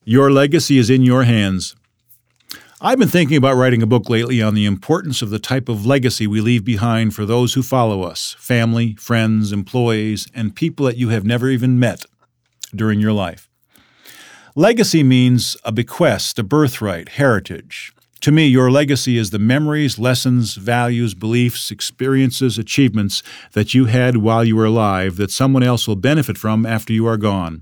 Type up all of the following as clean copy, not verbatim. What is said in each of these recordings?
Your legacy is in your hands. I've been thinking about writing a book lately on the importance of the type of legacy we leave behind for those who follow us, family, friends, employees, and people that you have never even met during your life. Legacy means a bequest, a birthright, heritage. To me, your legacy is the memories, lessons, values, beliefs, experiences, achievements that you had while you were alive that someone else will benefit from after you are gone.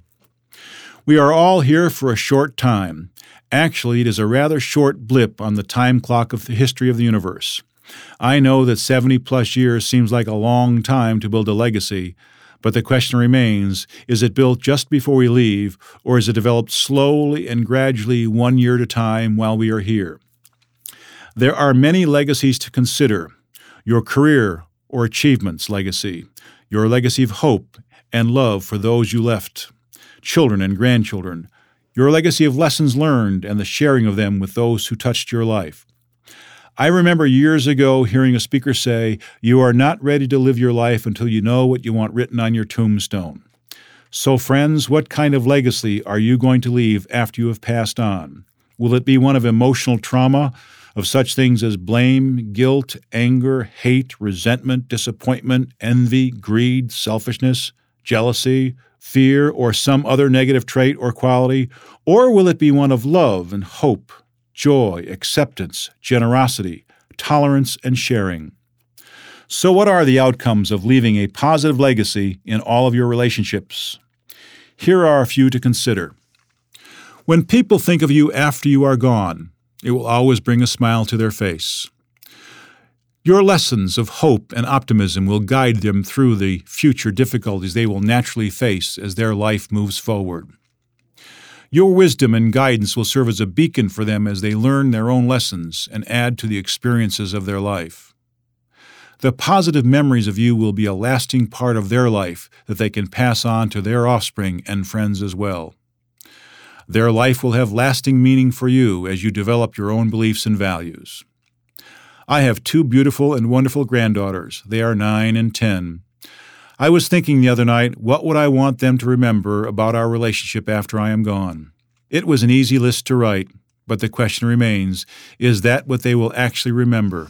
We are all here for a short time. Actually, it is a rather short blip on the time clock of the history of the universe. I know that 70-plus years seems like a long time to build a legacy, but the question remains, is it built just before we leave, or is it developed slowly and gradually 1 year at a time while we are here? There are many legacies to consider. Your career or achievements legacy, your legacy of hope and love for those you left, children and grandchildren, your legacy of lessons learned and the sharing of them with those who touched your life. I remember years ago hearing a speaker say, "You are not ready to live your life until you know what you want written on your tombstone." So friends, what kind of legacy are you going to leave after you have passed on? Will it be one of emotional trauma, of such things as blame, guilt, anger, hate, resentment, disappointment, envy, greed, selfishness, jealousy, fear, or some other negative trait or quality? Or will it be one of love and hope, joy, acceptance, generosity, tolerance, and sharing? So what are the outcomes of leaving a positive legacy in all of your relationships? Here are a few to consider. When people think of you after you are gone, it will always bring a smile to their face. Your lessons of hope and optimism will guide them through the future difficulties they will naturally face as their life moves forward. Your wisdom and guidance will serve as a beacon for them as they learn their own lessons and add to the experiences of their life. The positive memories of you will be a lasting part of their life that they can pass on to their offspring and friends as well. Their life will have lasting meaning for you as you develop your own beliefs and values. I have 2 beautiful and wonderful granddaughters. They are 9 and 10. I was thinking the other night, what would I want them to remember about our relationship after I am gone? It was an easy list to write, but the question remains, is that what they will actually remember?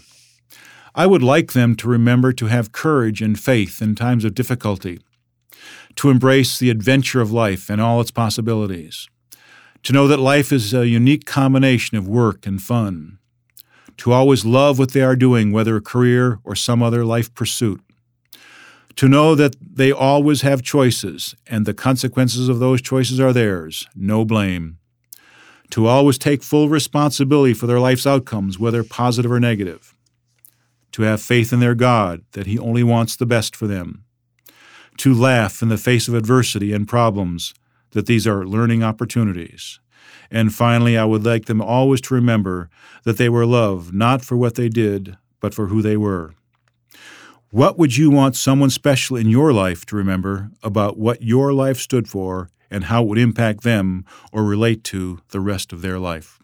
I would like them to remember to have courage and faith in times of difficulty, to embrace the adventure of life and all its possibilities, to know that life is a unique combination of work and fun, to always love what they are doing, whether a career or some other life pursuit, to know that they always have choices and the consequences of those choices are theirs, no blame, to always take full responsibility for their life's outcomes, whether positive or negative, to have faith in their God, that He only wants the best for them, to laugh in the face of adversity and problems, that these are learning opportunities. And finally, I would like them always to remember that they were loved not for what they did, but for who they were. What would you want someone special in your life to remember about what your life stood for and how it would impact them or relate to the rest of their life?